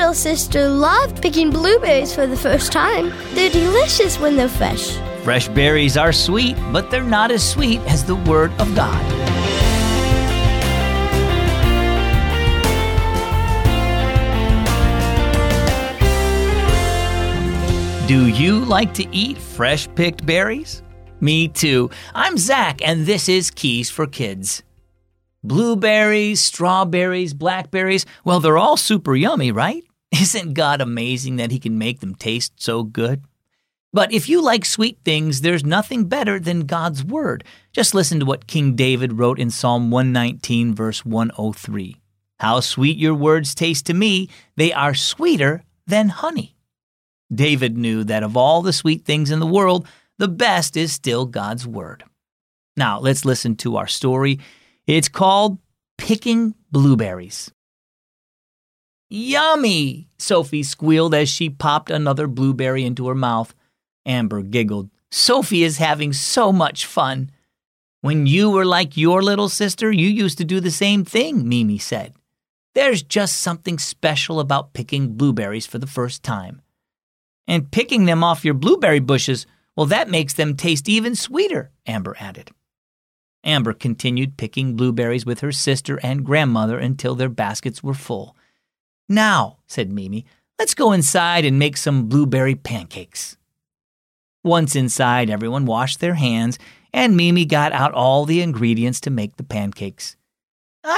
little sister loved picking blueberries for the first time. They're delicious when they're fresh. Fresh berries are sweet, but they're not as sweet as the Word of God. Do you like to eat fresh-picked berries? Me too. I'm Zach, and this is Keys for Kids. Blueberries, strawberries, blackberries, well, they're all super yummy, right? Isn't God amazing that He can make them taste so good? But if you like sweet things, there's nothing better than God's Word. Just listen to what King David wrote in Psalm 119, verse 103. How sweet your words taste to me, they are sweeter than honey. David knew that of all the sweet things in the world, the best is still God's Word. Now, let's listen to our story. It's called Picking Blueberries. Yummy! Sophie squealed as she popped another blueberry into her mouth. Amber giggled. Sophie is having so much fun. When you were like your little sister, you used to do the same thing, Mimi said. There's just something special about picking blueberries for the first time. And picking them off your blueberry bushes, well, that makes them taste even sweeter, Amber added. Amber continued picking blueberries with her sister and grandmother until their baskets were full. Now, said Mimi, let's go inside and make some blueberry pancakes. Once inside, everyone washed their hands, and Mimi got out all the ingredients to make the pancakes. I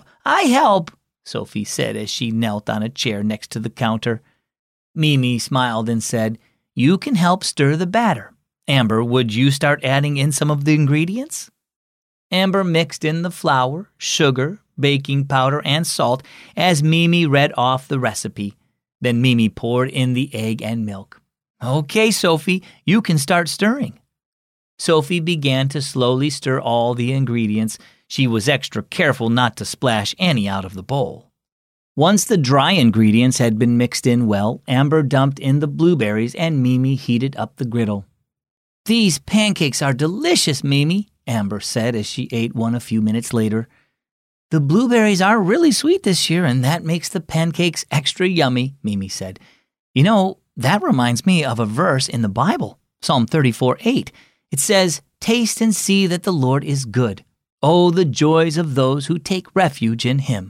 help, Sophie said as she knelt on a chair next to the counter. Mimi smiled and said, You can help stir the batter. Amber, would you start adding in some of the ingredients? Amber mixed in the flour, sugar, baking powder, and salt as Mimi read off the recipe. Then Mimi poured in the egg and milk. Okay, Sophie, you can start stirring. Sophie began to slowly stir all the ingredients. She was extra careful not to splash any out of the bowl. Once the dry ingredients had been mixed in well, Amber dumped in the blueberries and Mimi heated up the griddle. These pancakes are delicious, Mimi, Amber said as she ate one a few minutes later. The blueberries are really sweet this year, and that makes the pancakes extra yummy, Mimi said. You know, that reminds me of a verse in the Bible, Psalm 34:8. It says, Taste and see that the Lord is good. Oh, the joys of those who take refuge in Him.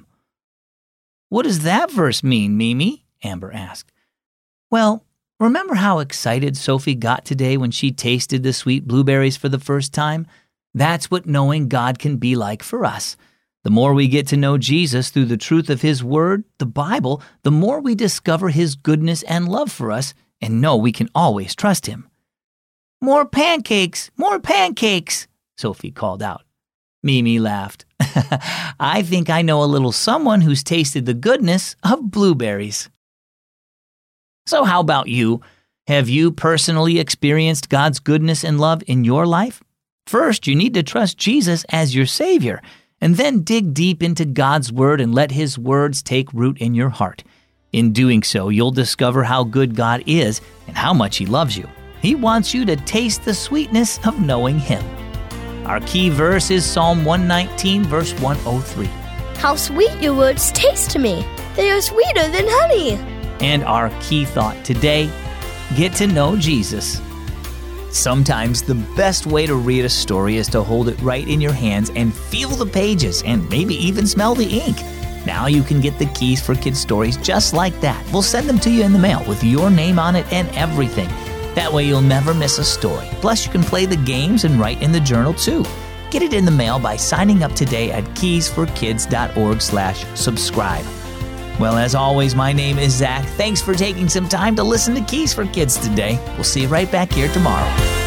What does that verse mean, Mimi? Amber asked. Well, remember how excited Sophie got today when she tasted the sweet blueberries for the first time? That's what knowing God can be like for us. The more we get to know Jesus through the truth of His Word, the Bible, the more we discover His goodness and love for us and know we can always trust Him. More pancakes, Sophie called out. Mimi laughed. I think I know a little someone who's tasted the goodness of blueberries. So how about you? Have you personally experienced God's goodness and love in your life? First, you need to trust Jesus as your Savior, and then dig deep into God's Word and let His words take root in your heart. In doing so, you'll discover how good God is and how much He loves you. He wants you to taste the sweetness of knowing Him. Our key verse is Psalm 119, verse 103. How sweet your words taste to me. They are sweeter than honey. And our key thought today, get to know Jesus. Sometimes the best way to read a story is to hold it right in your hands and feel the pages and maybe even smell the ink. Now you can get the Keys for Kids stories just like that. We'll send them to you in the mail with your name on it and everything. That way you'll never miss a story. Plus you can play the games and write in the journal too. Get it in the mail by signing up today at keysforkids.org/subscribe. Well, as always, my name is Zach. Thanks for taking some time to listen to Keys for Kids today. We'll see you right back here tomorrow.